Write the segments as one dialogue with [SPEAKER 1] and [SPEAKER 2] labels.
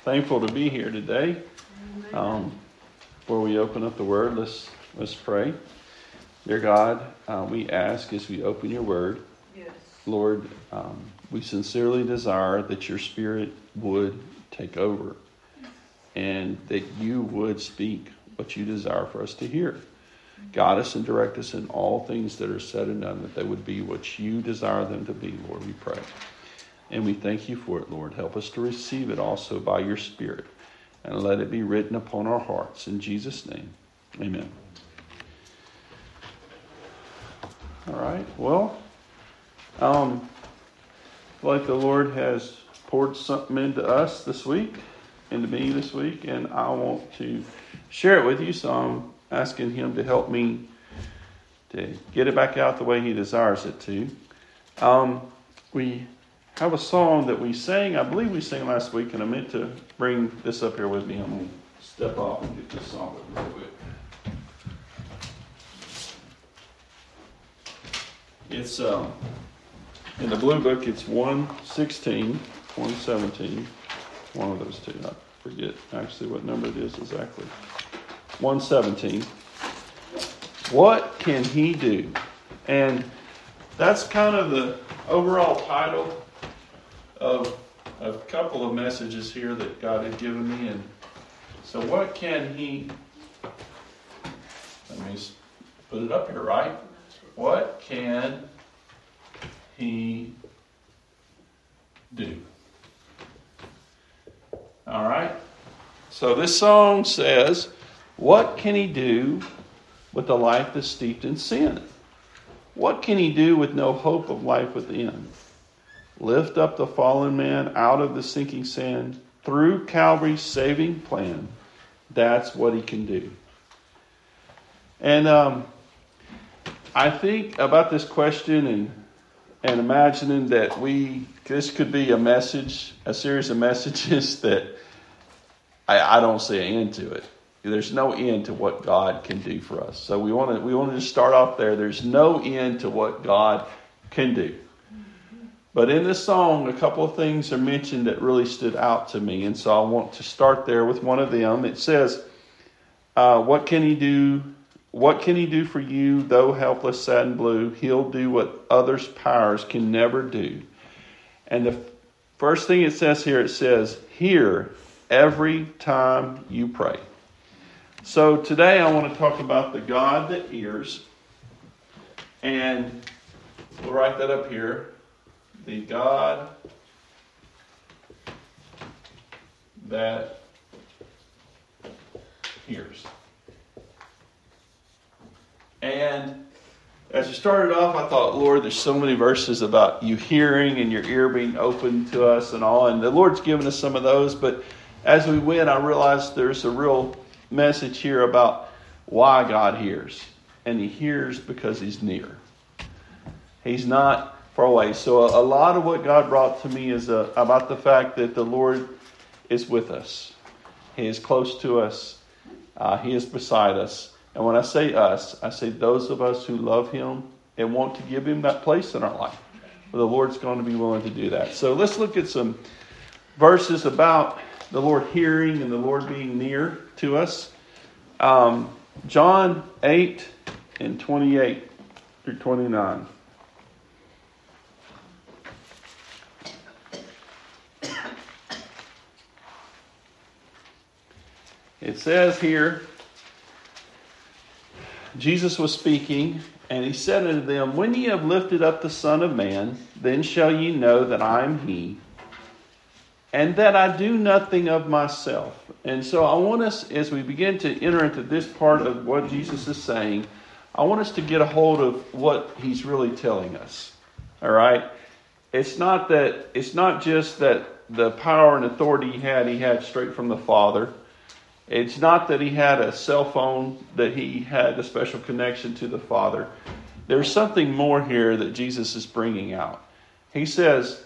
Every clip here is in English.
[SPEAKER 1] Thankful to be here today. Before we open up the Word, let's pray. Dear God, we ask as we open your Word,
[SPEAKER 2] Yes.
[SPEAKER 1] Lord, we sincerely desire that your Spirit would take over and that you would speak what you desire for us to hear. Guide us and direct us in all things that are said and done, that they would be what you desire them to be, Lord, we pray. And we thank you for it, Lord. Help us to receive it also by your Spirit. And let it be written upon our hearts. In Jesus' name, amen. All right. Well, like the Lord has poured something into us this week, into me this week, and I want to share it with you. So I'm asking him to help me to get it back out the way he desires it to. We have a song that we sang. I believe we sang last week, and I meant to bring this up here with me. I'm going to step off and get this song up real quick. It's in the blue book. It's 116, 117. One of those two. I forget actually what number it is exactly. 117. What can he do? And that's kind of the overall title of a couple of messages here that God had given me. And so what can he, let me put it up here, right? What can he do? All right. So this song says, what can he do with a life that's steeped in sin? What can he do with no hope of life within? Lift up the fallen man out of the sinking sand through Calvary's saving plan. That's what he can do. And I think about this question and imagining that this could be a series of messages that I don't see an end to it. There's no end to what God can do for us. So we want to just start off there. There's no end to what God can do. But in this song, a couple of things are mentioned that really stood out to me. And so I want to start there with one of them. It says, what can he do? What can he do for you, though helpless, sad, and blue? He'll do what others' powers can never do. And the first thing it says here, it says, hear every time you pray. So today I want to talk about the God that hears. And we'll write that up here. The God that hears. And as I started off, I thought, Lord, there's so many verses about you hearing and your ear being open to us and all. And the Lord's given us some of those. But as we went, I realized there's a real message here about why God hears. And he hears because he's near. He's not far away. So a lot of what God brought to me is about the fact that the Lord is with us. He is close to us. He is beside us. And when I say us, I say those of us who love him and want to give him that place in our life. Well, the Lord's going to be willing to do that. So let's look at some verses about the Lord hearing and the Lord being near to us. John 8 and 28 through 29. It says here, Jesus was speaking, and he said unto them, when ye have lifted up the Son of Man, then shall ye know that I am he, and that I do nothing of myself. And so I want us, as we begin to enter into this part of what Jesus is saying, I want us to get a hold of what he's really telling us. All right? It's not just that the power and authority he had straight from the Father. It's not that he had a cell phone, that he had a special connection to the Father. There's something more here that Jesus is bringing out. He says,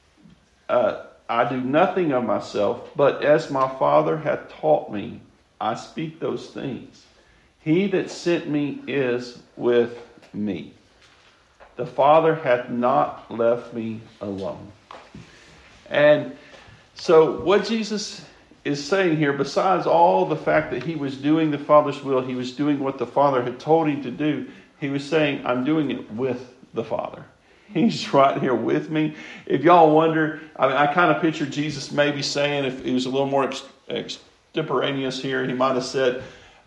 [SPEAKER 1] I do nothing of myself, but as my Father hath taught me, I speak those things. He that sent me is with me. The Father hath not left me alone. And so what Jesus is saying here, besides all the fact that he was doing the Father's will, he was doing what the Father had told him to do, he was saying, I'm doing it with the Father. He's right here with me. If y'all wonder, I kind of picture Jesus maybe saying, if he was a little more extemporaneous here, he might have said,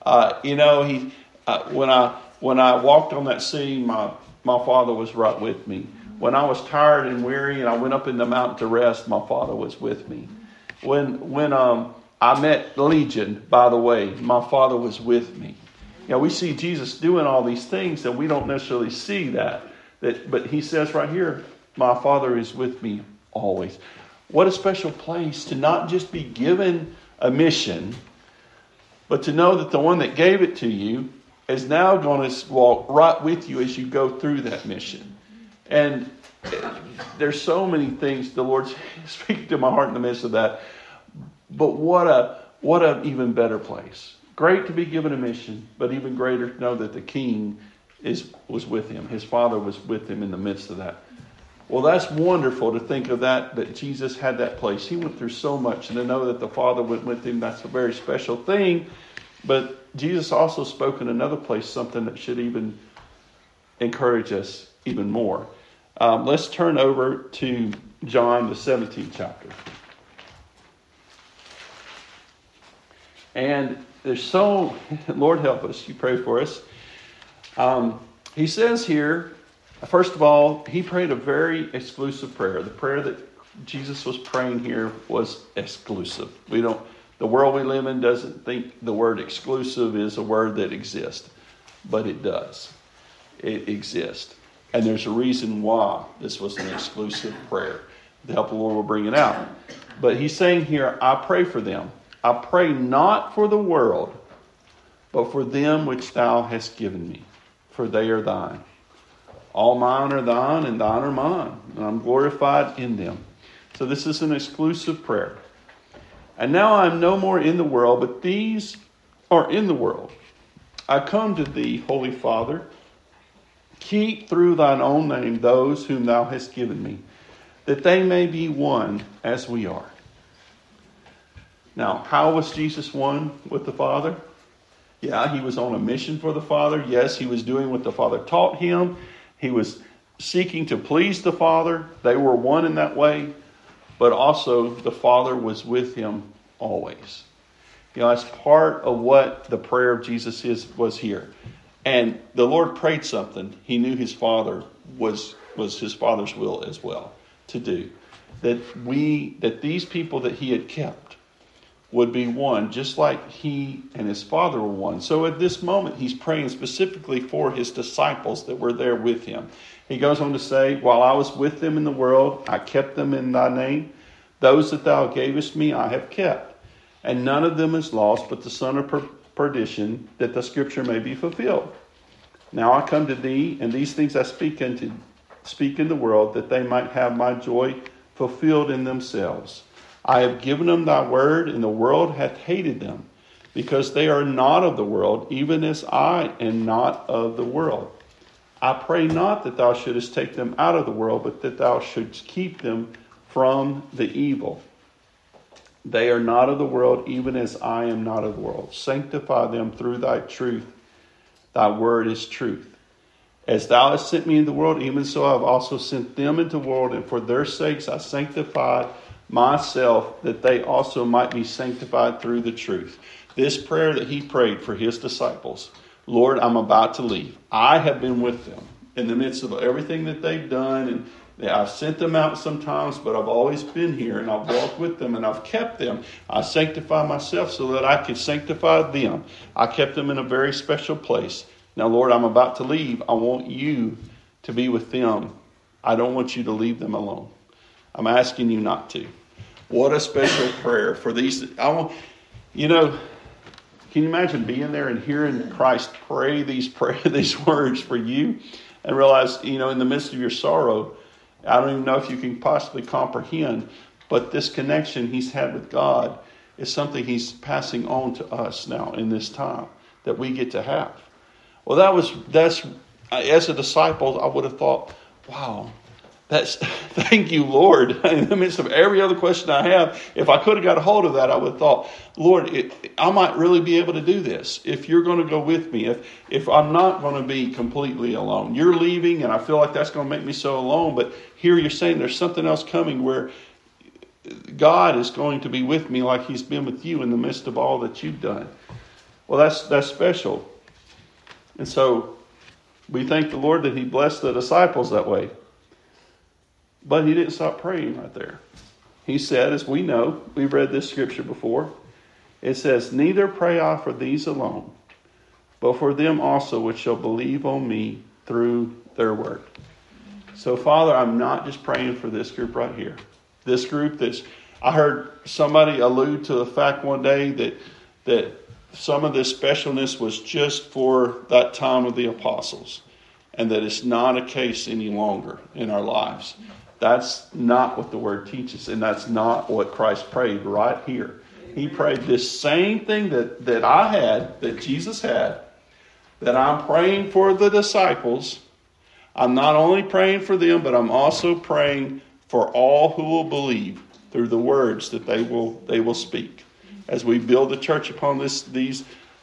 [SPEAKER 1] when I walked on that sea, my Father was right with me. When I was tired and weary and I went up in the mountain to rest, my Father was with me. When I met Legion, by the way, my Father was with me. We see Jesus doing all these things and we don't necessarily see that. But he says right here, my Father is with me always. What a special place to not just be given a mission, but to know that the one that gave it to you is now going to walk right with you as you go through that mission. And there's so many things the Lord's speaking to my heart in the midst of that. But what a even better place. Great to be given a mission, but even greater to know that the King was with him. His Father was with him in the midst of that. Well, that's wonderful to think of that Jesus had that place. He went through so much, and to know that the Father went with him, that's a very special thing. But Jesus also spoke in another place something that should even encourage us even more. Let's turn over to John, the 17th chapter. And Lord help us, you pray for us. He says here, first of all, he prayed a very exclusive prayer. The prayer that Jesus was praying here was exclusive. The world we live in doesn't think the word exclusive is a word that exists, but it does. It exists. And there's a reason why this was an exclusive prayer. The help of the Lord will bring it out. But he's saying here, I pray for them. I pray not for the world, but for them which thou hast given me, for they are thine. All mine are thine, and thine are mine, and I'm glorified in them. So this is an exclusive prayer. And now I am no more in the world, but these are in the world. I come to thee, Holy Father. Keep through thine own name those whom thou hast given me, that they may be one as we are. Now, how was Jesus one with the Father? Yeah, he was on a mission for the Father. Yes, he was doing what the Father taught him. He was seeking to please the Father. They were one in that way. But also, the Father was with him always. That's part of what the prayer of Jesus was here. And the Lord prayed something. He knew his Father was his Father's will as well to do. That these people that he had kept would be one, just like he and his Father were one. So at this moment, he's praying specifically for his disciples that were there with him. He goes on to say, while I was with them in the world, I kept them in thy name. Those that thou gavest me, I have kept. And none of them is lost, but the son of perdition, that the scripture may be fulfilled. Now I come to thee, and these things I speak in the world, that they might have my joy fulfilled in themselves. I have given them thy word, and the world hath hated them, because they are not of the world, even as I am not of the world. I pray not that thou shouldest take them out of the world, but that thou shouldst keep them from the evil. They are not of the world, even as I am not of the world. Sanctify them through thy truth. Thy word is truth. As thou hast sent me into the world, even so I have also sent them into the world, and for their sakes I sanctify myself, that they also might be sanctified through the truth. This prayer that he prayed for his disciples, Lord, I'm about to leave. I have been with them in the midst of everything that they've done, and I've sent them out sometimes, but I've always been here, and I've walked with them, and I've kept them. I sanctify myself so that I can sanctify them. I kept them in a very special place. Now, Lord, I'm about to leave. I want you to be with them. I don't want you to leave them alone. I'm asking you not to. What a special prayer for these. Can you imagine being there and hearing Christ pray these words for you and realize, in the midst of your sorrow, I don't even know if you can possibly comprehend, but this connection he's had with God is something he's passing on to us now in this time that we get to have. Well, that's as a disciple, I would have thought, wow, Thank you, Lord. In the midst of every other question I have, if I could have got a hold of that, I would have thought, Lord, I might really be able to do this if you're going to go with me. If I'm not going to be completely alone. You're leaving, and I feel like that's going to make me so alone. But here you're saying there's something else coming where God is going to be with me like He's been with you in the midst of all that you've done. Well, that's special. And so we thank the Lord that He blessed the disciples that way. But He didn't stop praying right there. He said, as we know, we've read this scripture before. It says, neither pray I for these alone, but for them also which shall believe on me through their word. So, Father, I'm not just praying for this group right here. This group I heard somebody allude to the fact one day that some of this specialness was just for that time of the apostles, and that it's not a case any longer in our lives. That's not what the Word teaches, and that's not what Christ prayed right here. He prayed this same thing that I had, that Jesus had, that I'm praying for the disciples. I'm not only praying for them, but I'm also praying for all who will believe through the words that they will speak. As we build the church upon the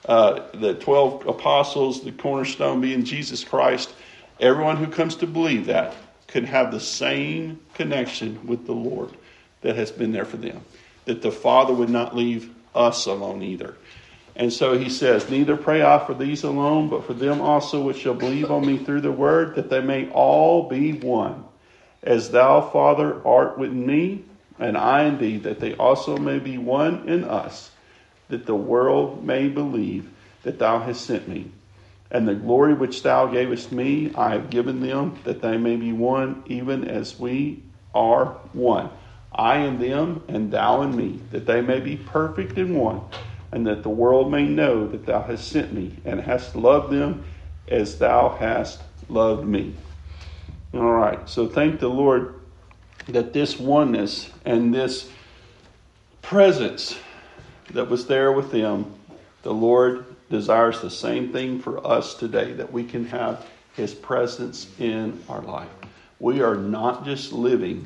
[SPEAKER 1] 12 apostles, the cornerstone being Jesus Christ, everyone who comes to believe that can have the same connection with the Lord that has been there for them. That the Father would not leave us alone either. And so He says, neither pray I for these alone, but for them also which shall believe on me through the word, that they may all be one. As thou, Father, art with me, and I in thee, that they also may be one in us, that the world may believe that thou hast sent me. And the glory which thou gavest me, I have given them, that they may be one, even as we are one. I in them, and thou in me, that they may be perfect in one, and that the world may know that thou hast sent me, and hast loved them as thou hast loved me. All right, so thank the Lord that this oneness and this presence that was there with them, the Lord desires the same thing for us today, that we can have His presence in our life. We are not just living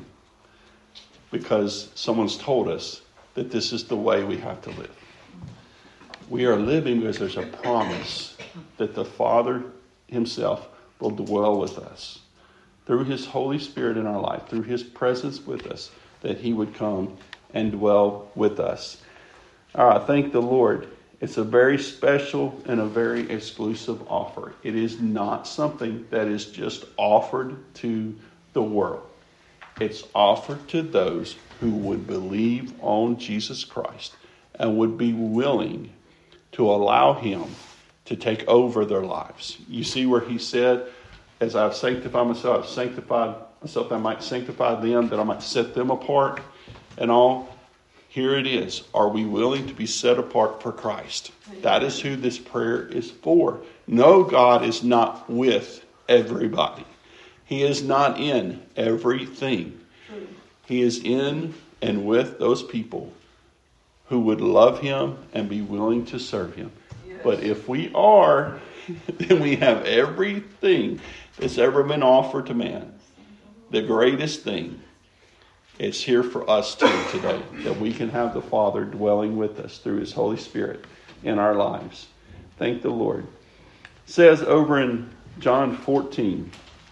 [SPEAKER 1] because someone's told us that this is the way we have to live. We are living because there's a promise that the Father Himself will dwell with us through His Holy Spirit in our life, through His presence with us, that He would come and dwell with us. All right, thank the Lord. It's a very special and a very exclusive offer. It is not something that is just offered to the world. It's offered to those who would believe on Jesus Christ and would be willing to allow Him to take over their lives. You see where He said, as I've sanctified myself, I've sanctified myself, that I might sanctify them, that I might set them apart and all. Here it is. Are we willing to be set apart for Christ? That is who this prayer is for. No, God is not with everybody. He is not in everything. He is in and with those people who would love Him and be willing to serve Him. Yes. But if we are, then we have everything that's ever been offered to man. The greatest thing. It's here for us too today, that we can have the Father dwelling with us through His Holy Spirit in our lives. Thank the Lord. It says over in John 14,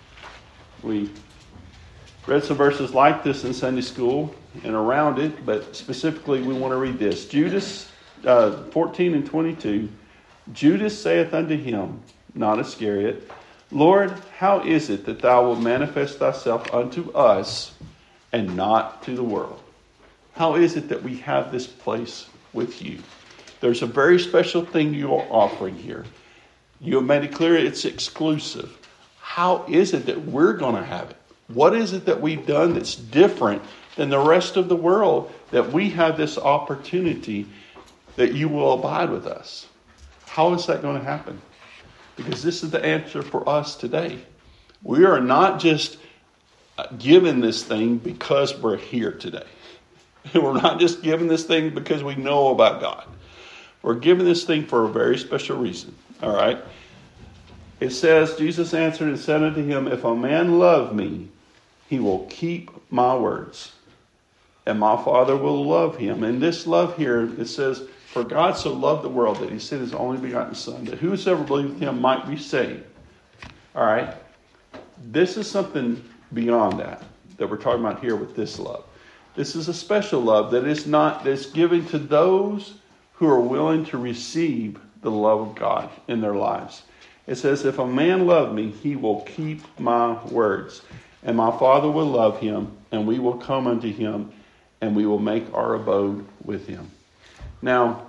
[SPEAKER 1] we read some verses like this in Sunday school and around it, but specifically we want to read this. Judas 14 and 22, Judas saith unto Him, not Iscariot, Lord, how is it that thou wilt manifest thyself unto us and not to the world? How is it that we have this place with you? There's a very special thing you are offering here. You have made it clear it's exclusive. How is it that we're going to have it? What is it that we've done that's different than the rest of the world, that we have this opportunity that you will abide with us? How is that going to happen? Because this is the answer for us today. We are not just given this thing because we're here today. We're not just given this thing because we know about God. We're given this thing for a very special reason. All right. It says, Jesus answered and said unto him, if a man love me, he will keep my words. And my Father will love him. And this love here, it says, for God so loved the world that he sent his only begotten Son, that whosoever believeth him might be saved. All right? This is something beyond that we're talking about here with this love. This is a special love that's given to those who are willing to receive the love of God in their lives. It says, if a man love me, he will keep my words. And my Father will love him, and we will come unto him, and we will make our abode with him. Now,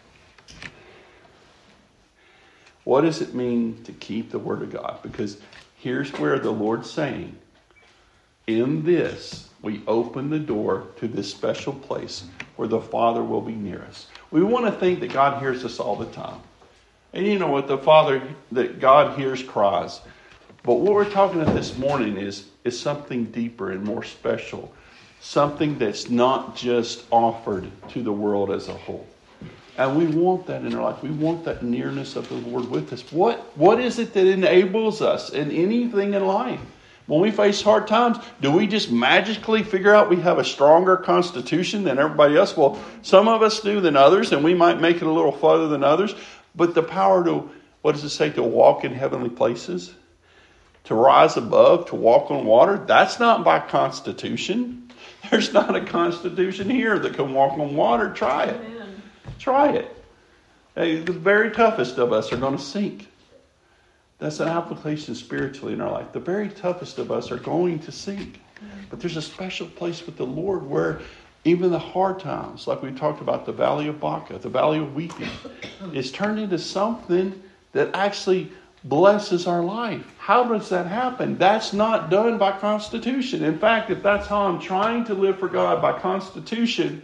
[SPEAKER 1] what does it mean to keep the Word of God? Because here's where the Lord's saying, in this, we open the door to this special place where the Father will be near us. We want to think that God hears us all the time. And you know what? That God hears cries. But what we're talking about this morning is something deeper and more special. Something that's not just offered to the world as a whole. And we want that in our life. We want that nearness of the Lord with us. What is it that enables us in anything in life? When we face hard times, do we just magically figure out we have a stronger constitution than everybody else? Well, some of us do than others, and we might make it a little further than others. But the power to, what does it say, to walk in heavenly places? To rise above, to walk on water? That's not by constitution. There's not a constitution here that can walk on water. Try it. Amen. Try it. Hey, the very toughest of us are going to sink. That's an application spiritually in our life. The very toughest of us are going to sink. But there's a special place with the Lord where even the hard times, like we talked about the Valley of Baca, the Valley of Weeping, is turned into something that actually blesses our life. How does that happen? That's not done by constitution. In fact, if that's how I'm trying to live for God by constitution,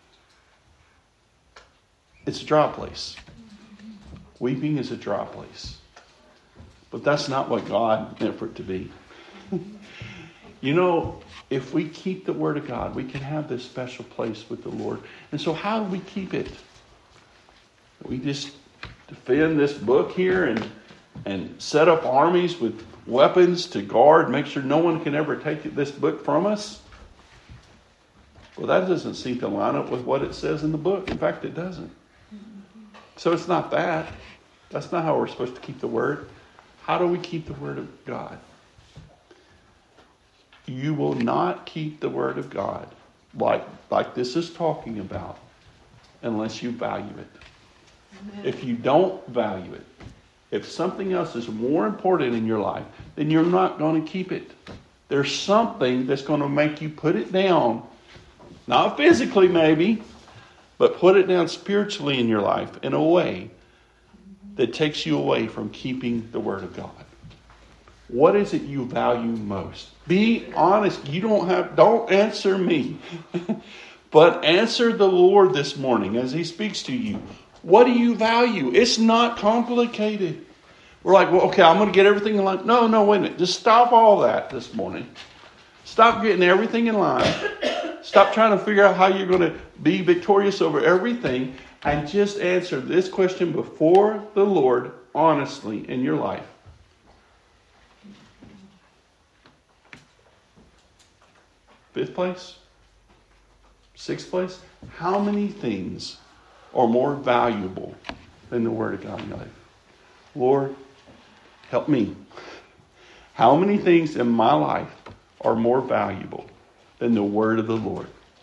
[SPEAKER 1] it's a dry place. Weeping is a dry place. But that's not what God meant for it to be. You know, if we keep the Word of God, we can have this special place with the Lord. And so how do we keep it? We just defend this book here and set up armies with weapons to guard, make sure no one can ever take this book from us? Well, that doesn't seem to line up with what it says in the book. In fact, it doesn't. So it's not that. That's not how we're supposed to keep the Word. How do we keep the Word of God? You will not keep the Word of God like this is talking about unless you value it. Amen. If you don't value it, if something else is more important in your life, then you're not going to keep it. There's something that's going to make you put it down. Not physically maybe, but put it down spiritually in your life in a way that takes you away from keeping the Word of God. What is it you value most? Be honest. Don't answer me. But answer the Lord this morning as He speaks to you. What do you value? It's not complicated. We're like, well, okay, I'm going to get everything in line. No, wait a minute. Just stop all that this morning. Stop getting everything in line. Stop trying to figure out how you're going to be victorious over everything. And just answer this question before the Lord honestly in your life. Fifth place? Sixth place? How many things are more valuable than the Word of God in your life? Lord, help me. How many things in my life are more valuable than the Word of the Lord?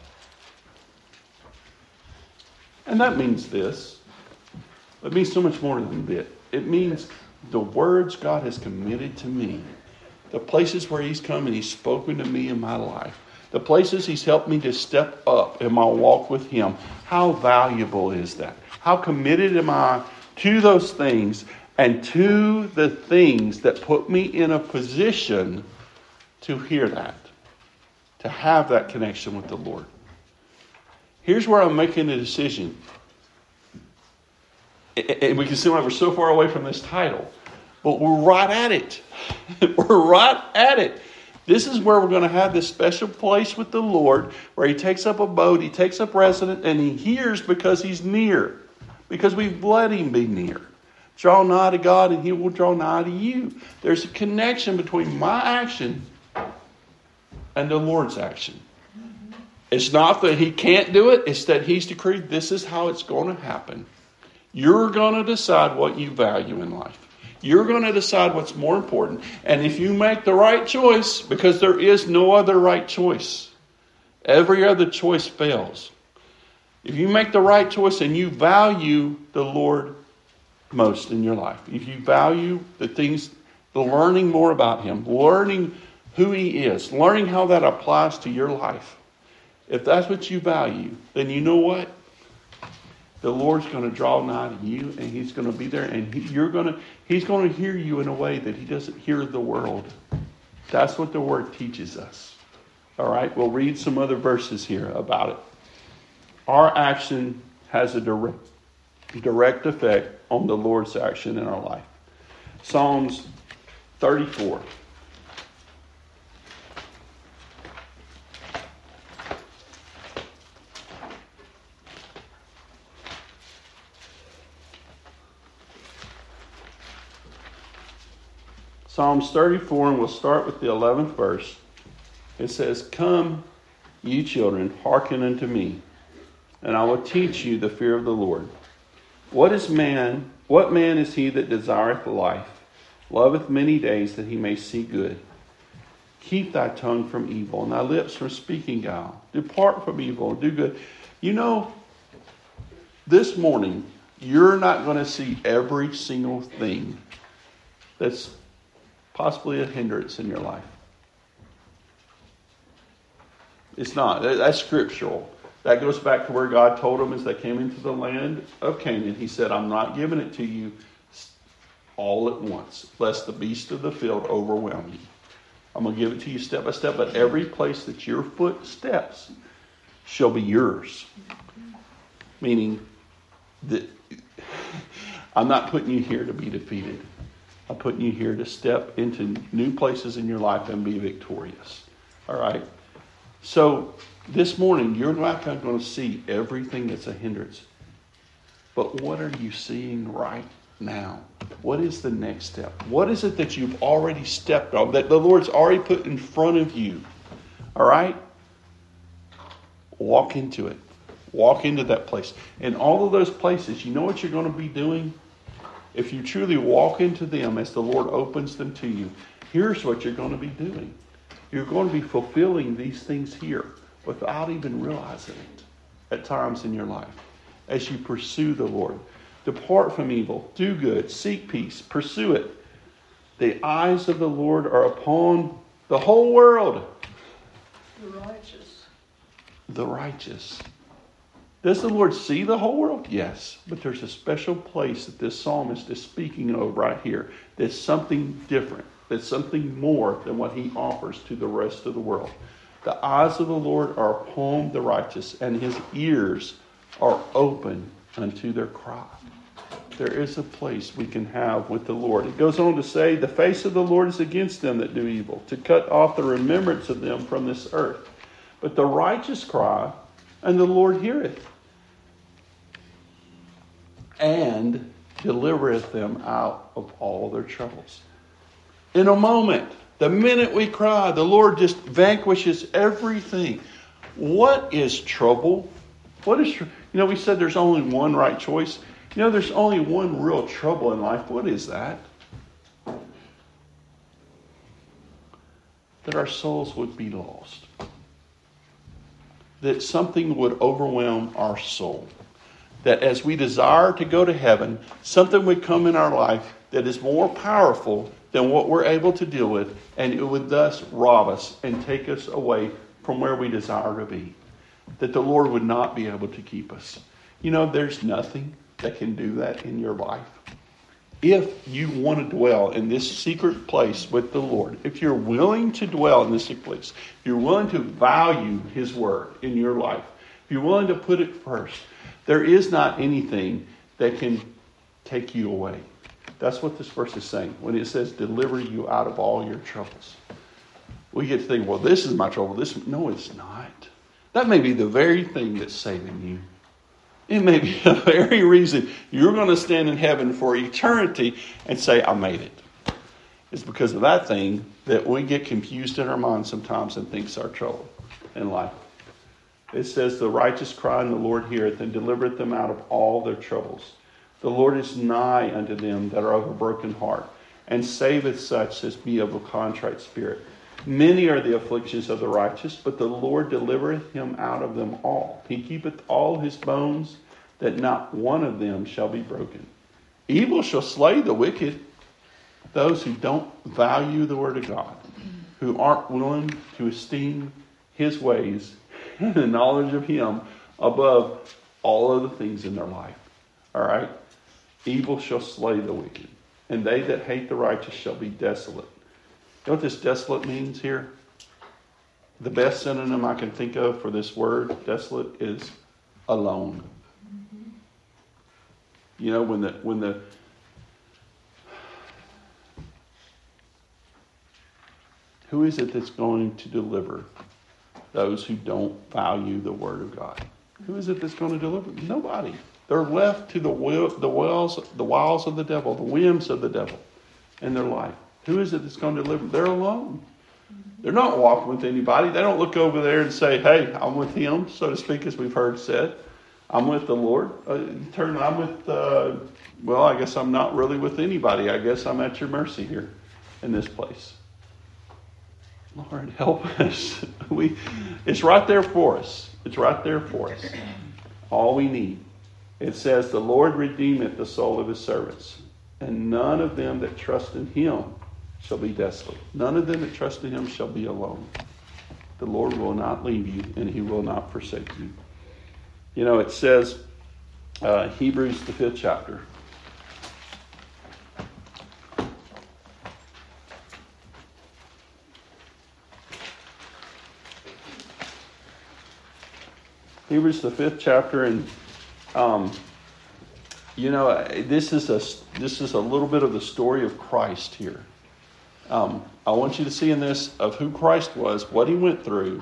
[SPEAKER 1] And that means this. It means so much more than that. It means the words God has committed to me. The places where He's come and He's spoken to me in my life. The places He's helped me to step up in my walk with Him. How valuable is that? How committed am I to those things and to the things that put me in a position to hear that, to have that connection with the Lord? Here's where I'm making a decision. And we can seem like we're so far away from this title, but we're right at it. We're right at it. This is where we're going to have this special place with the Lord where He takes up abode, He takes up residence, and He hears because He's near. Because we've let Him be near. Draw nigh to God and He will draw nigh to you. There's a connection between my action and the Lord's action. It's not that he can't do it. It's that he's decreed this is how it's going to happen. You're going to decide what you value in life. You're going to decide what's more important. And if you make the right choice, because there is no other right choice, every other choice fails. If you make the right choice and you value the Lord most in your life, if you value the things, the learning more about him, learning who he is, learning how that applies to your life, if that's what you value, then you know what? The Lord's going to draw nigh to you, and he's going to be there, and he's going to hear you in a way that he doesn't hear the world. That's what the Word teaches us. All right, we'll read some other verses here about it. Our action has a direct effect on the Lord's action in our life. Psalms 34. Psalms 34, and we'll start with the 11th verse. It says, "Come, ye children, hearken unto me, and I will teach you the fear of the Lord. What man is he that desireth life, loveth many days that he may see good? Keep thy tongue from evil, and thy lips from speaking guile. Depart from evil, and do good." You know, this morning, you're not going to see every single thing that's possibly a hindrance in your life. It's not. That's scriptural. That goes back to where God told them as they came into the land of Canaan. He said, I'm not giving it to you all at once, lest the beast of the field overwhelm you. I'm going to give it to you step by step, but every place that your foot steps shall be yours. Meaning that I'm not putting you here to be defeated. I'm putting you here to step into new places in your life and be victorious. All right? So this morning, you're not going to see everything that's a hindrance. But what are you seeing right now? What is the next step? What is it that you've already stepped on, that the Lord's already put in front of you? All right? Walk into it. Walk into that place. And all of those places, you know what you're going to be doing? If you truly walk into them as the Lord opens them to you, here's what you're going to be doing. You're going to be fulfilling these things here without even realizing it at times in your life as you pursue the Lord. Depart from evil, do good, seek peace, pursue it. The eyes of the Lord are upon the whole world.
[SPEAKER 2] The righteous.
[SPEAKER 1] The righteous. Does the Lord see the whole world? Yes. But there's a special place that this psalmist is speaking of right here. That's something different. That's something more than what he offers to the rest of the world. The eyes of the Lord are upon the righteous, and his ears are open unto their cry. There is a place we can have with the Lord. It goes on to say, the face of the Lord is against them that do evil, to cut off the remembrance of them from this earth. But the righteous cry, and the Lord heareth, and delivereth them out of all their troubles. In a moment, the minute we cry, the Lord just vanquishes everything. What is trouble? We said there's only one right choice. There's only one real trouble in life. What is that? That our souls would be lost. That something would overwhelm our soul. That as we desire to go to heaven, something would come in our life that is more powerful than what we're able to deal with, and it would thus rob us and take us away from where we desire to be. That the Lord would not be able to keep us. There's nothing that can do that in your life. If you want to dwell in this secret place with the Lord, if you're willing to dwell in this secret place, if you're willing to value His Word in your life, if you're willing to put it first, there is not anything that can take you away. That's what this verse is saying when it says deliver you out of all your troubles. We get to think, well, this is my trouble. No, it's not. That may be the very thing that's saving you. It may be the very reason you're going to stand in heaven for eternity and say, I made it. It's because of that thing that we get confused in our minds sometimes and think it's our trouble in life. It says, the righteous cry and the Lord heareth and delivereth them out of all their troubles. The Lord is nigh unto them that are of a broken heart, and saveth such as be of a contrite spirit. Many are the afflictions of the righteous, but the Lord delivereth him out of them all. He keepeth all his bones, that not one of them shall be broken. Evil shall slay the wicked, those who don't value the word of God, who aren't willing to esteem his ways and the knowledge of him above all other things in their life. All right? Evil shall slay the wicked, and they that hate the righteous shall be desolate. You know what this desolate means here? The best synonym I can think of for this word, desolate, is alone. You know, when the who is it that's going to deliver those who don't value the word of God? Who is it that's going to deliver? Nobody. They're left to the wiles of the devil, the whims of the devil in their life. Who is it that's going to deliver? They're alone. They're not walking with anybody. They don't look over there and say, hey, I'm with him, so to speak, as we've heard said. I'm with the Lord. I'm with, I guess I'm not really with anybody. I guess I'm at your mercy here in this place. Lord, help us. It's right there for us. It's right there for us. All we need. It says, the Lord redeemeth the soul of his servants, and none of them that trust in him shall be desolate. None of them that trust in him shall be alone. The Lord will not leave you, and he will not forsake you. You know, it says, Hebrews, the 5th chapter. Hebrews, the 5th chapter, and this is a little bit of the story of Christ here. I want you to see in this of who Christ was, what he went through,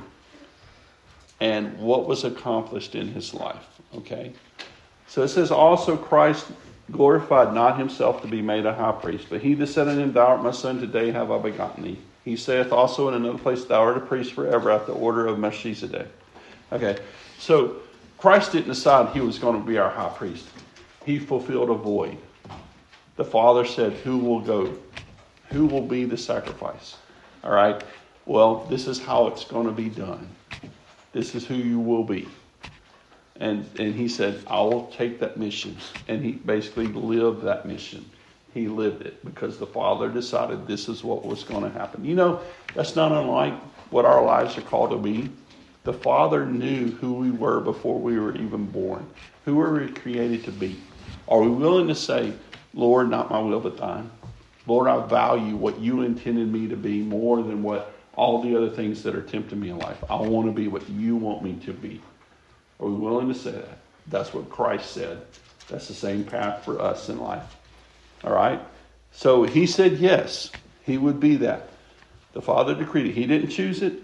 [SPEAKER 1] and what was accomplished in his life. Okay? So it says, also Christ glorified not himself to be made a high priest, but he that said unto him, thou art my son, today have I begotten thee. He saith also in another place, thou art a priest forever after the order of Melchizedek. Okay, so Christ didn't decide he was going to be our high priest. He fulfilled a void. The Father said, who will go? Who will be the sacrifice? All right, well, this is how it's going to be done. This is who you will be. And he said, I will take that mission. And he basically lived that mission. He lived it because the Father decided this is what was going to happen. You know, that's not unlike what our lives are called to be. The Father knew who we were before we were even born. Who were we created to be? Are we willing to say, Lord, not my will but thine? Lord, I value what you intended me to be more than what all the other things that are tempting me in life. I want to be what you want me to be. Are we willing to say that? That's what Christ said. That's the same path for us in life. All right? So he said yes, he would be that. The Father decreed it. He didn't choose it,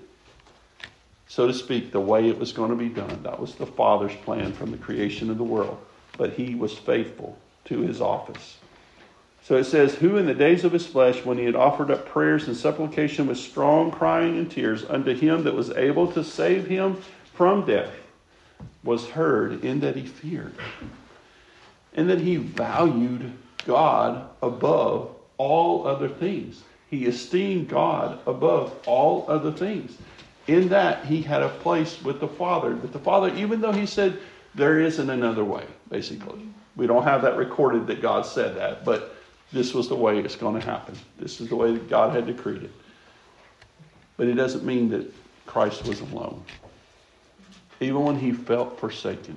[SPEAKER 1] so to speak, the way it was going to be done. That was the Father's plan from the creation of the world. But he was faithful to his office. So it says, who in the days of his flesh, when he had offered up prayers and supplication with strong crying and tears unto him that was able to save him from death, was heard in that he feared, and that he valued God above all other things. He esteemed God above all other things. In that, he had a place with the Father. But the Father, even though he said, there isn't another way, basically. We don't have that recorded that God said that, but this was the way it's going to happen. This is the way that God had decreed it. But it doesn't mean that Christ was alone. Even when he felt forsaken,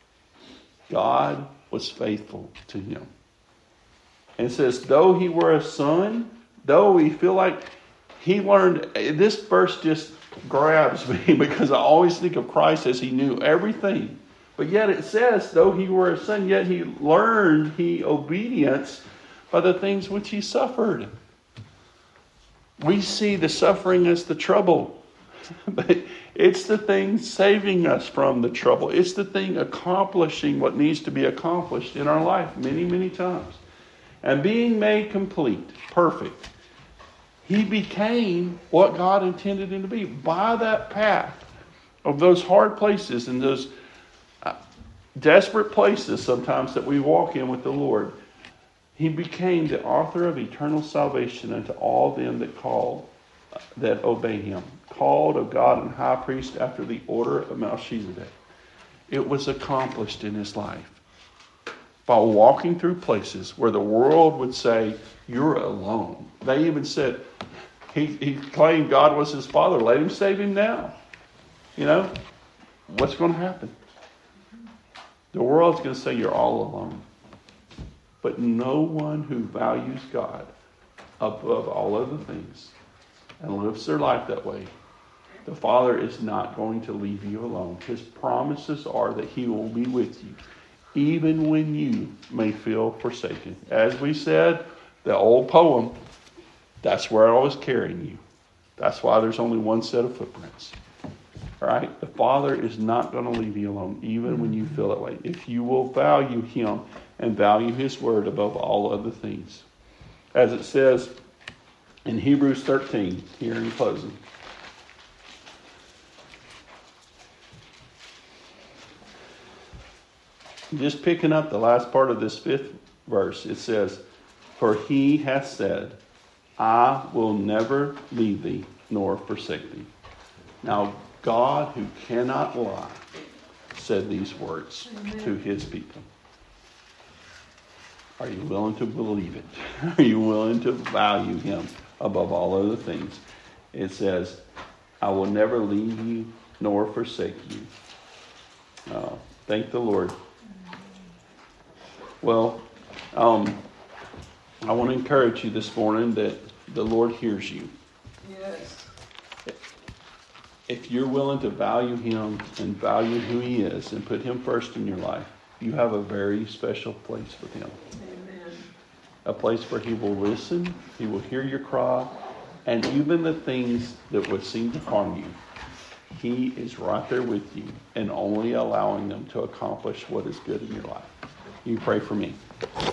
[SPEAKER 1] God was faithful to him. And it says, though he were a son, though we feel like he learned, this verse just grabs me because I always think of Christ as he knew everything. But yet it says, though he were a son, yet he learned obedience by the things which he suffered. We see the suffering as the trouble. But it's the thing saving us from the trouble. It's the thing accomplishing what needs to be accomplished in our life many, many times. And being made complete, perfect, He became what God intended him to be. By that path of those hard places and those desperate places sometimes that we walk in with the Lord, he became the author of eternal salvation unto all them that obey him, called of God and high priest after the order of Melchizedek. It was accomplished in his life by walking through places where the world would say, you're alone. They even said, he claimed God was his father. Let him save him now. You know, what's going to happen? The world's going to say you're all alone. But no one who values God above all other things and lives their life that way, the Father is not going to leave you alone. His promises are that he will be with you, even when you may feel forsaken. As we said, the old poem, that's where I was carrying you. That's why there's only one set of footprints. All right? The Father is not going to leave you alone, even when you feel that way. If you will value him and value his word above all other things. As it says in Hebrews 13, here in closing. Just picking up the last part of this 5th verse, it says, for he hath said, I will never leave thee nor forsake thee. Now, God, who cannot lie, said these words to his people. Are you willing to believe it? Are you willing to value him above all other things? It says, I will never leave you nor forsake you. Thank the Lord. Well, I want to encourage you this morning that the Lord hears you.
[SPEAKER 2] Yes.
[SPEAKER 1] If you're willing to value him and value who he is and put him first in your life, you have a very special place with him.
[SPEAKER 2] Amen.
[SPEAKER 1] A place where he will listen, he will hear your cry, and even the things that would seem to harm you, he is right there with you and only allowing them to accomplish what is good in your life. You pray for me.